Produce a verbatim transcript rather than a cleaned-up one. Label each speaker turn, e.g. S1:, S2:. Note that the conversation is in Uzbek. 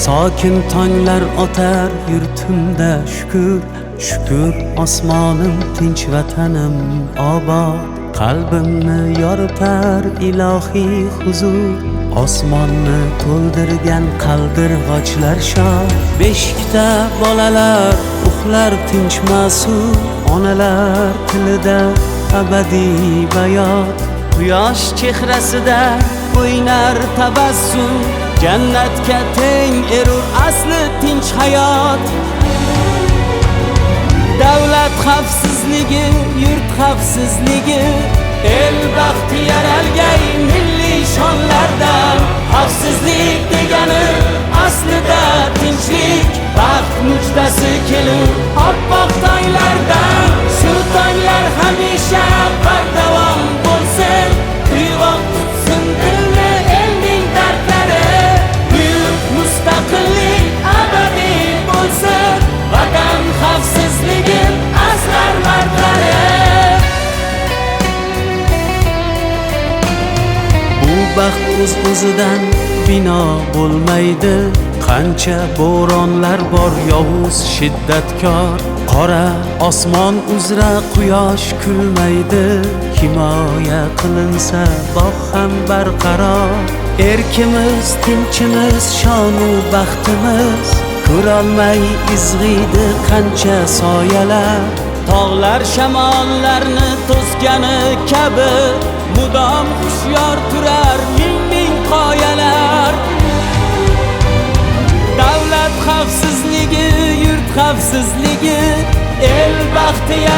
S1: Sokin tonglar otar yurtimda shukr, shukr osmonim tinch vatanim obod. Qalbimni yoritar ilohiy huzur, osmonni to'ldirgan qaldirg'ochlar shod. Beshikda bolalar uxlar tinch mas'ul, onalar tilida abadiy bayot. Quyosh chehrasida o'ynar tabassum, jannatga teng erur asli tinch hayot. Davlat xavfsizligi, yurt xavfsizligi, el baxti yaralgay milliy shonlardan. Xavfsizlik degani aslida tinchlik, baxt mujdasi kelur oppoq tonglardan. Shu tonglar hamisha bardavom bo'lsin, uyg'oq tutsin dilni elning dardlari. Buyuk mustaqillik abadiy bo'lsin, vatan xavfsizligi asrar mardlari. Bu baxt o'z-o'zidan bino bo'lmaydi, qancha bo'ronlar bor yovuz shiddatkor. Qora osmon uzra quyosh kulmaydi, himoya qilinsa bog' ham barqaror. Erkimiz, tinchimiz, shonu baxtimiz, ko'rolmay izg'iydi qancha soyalar. Tog'lar shamollarni to'sgani kabi, mudom hushyor turar ming ming qoyalar. Davlat xavfsizligi, yurt xavfsizligi, el baxti